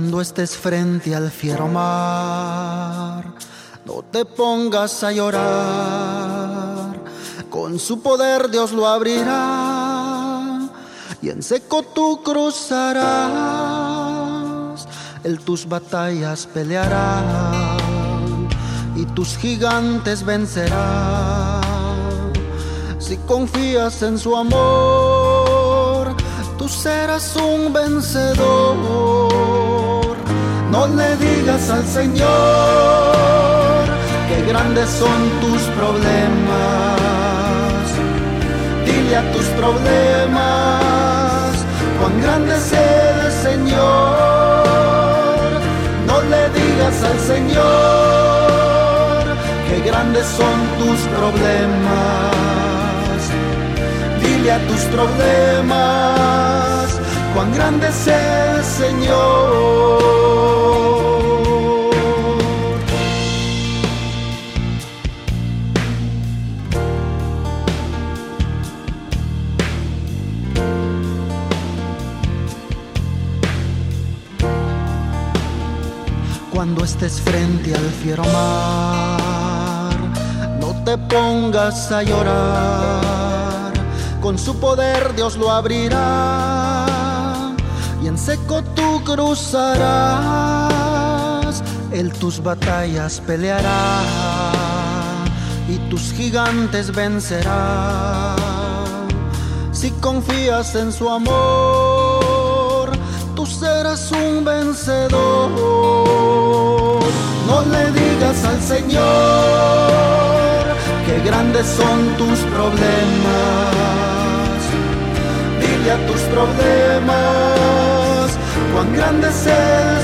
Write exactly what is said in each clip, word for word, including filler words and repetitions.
Cuando estés frente al fiero mar, no te pongas a llorar. Con su poder Dios lo abrirá y en seco tú cruzarás. Él tus batallas peleará y tus gigantes vencerá. Si confías en su amor, tú serás un vencedor. No le digas al Señor que grandes son tus problemas. Dile a tus problemas cuán grande es el Señor. No le digas al Señor que grandes son tus problemas. Dile a tus problemas cuán grande es el Señor. Cuando estés frente al fiero mar, no te pongas a llorar. Con su poder Dios lo abrirá y en seco tú cruzarás. Él tus batallas peleará y tus gigantes vencerá. Si confías en su amor, tú serás un vencedor. No le digas al Señor que grandes son tus problemas. Dile a tus problemas cuán grande es el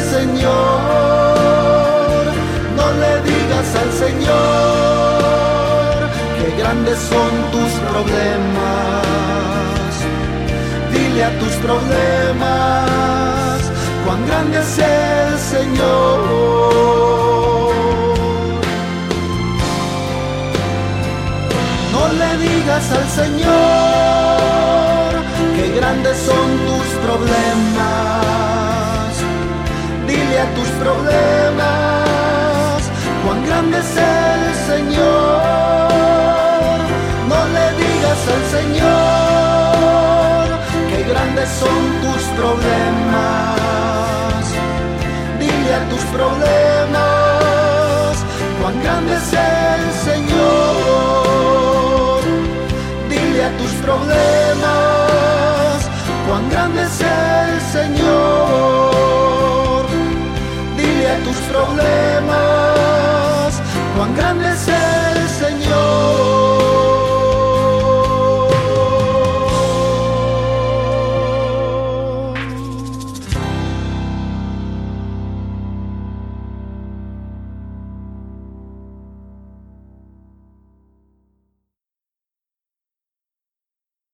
Señor. No le digas al Señor que grandes son tus problemas. Dile a tus problemas cuán grande es el Señor. No le digas al Señor que grandes son tus problemas. Dile a tus problemas cuán grande es el Señor. No le digas al Señor que grandes son tus problemas. Dile a tus problemas cuán grande es el Señor. Dile a tus problemas cuán grande es el Señor. Dile a tus problemas cuán grande es el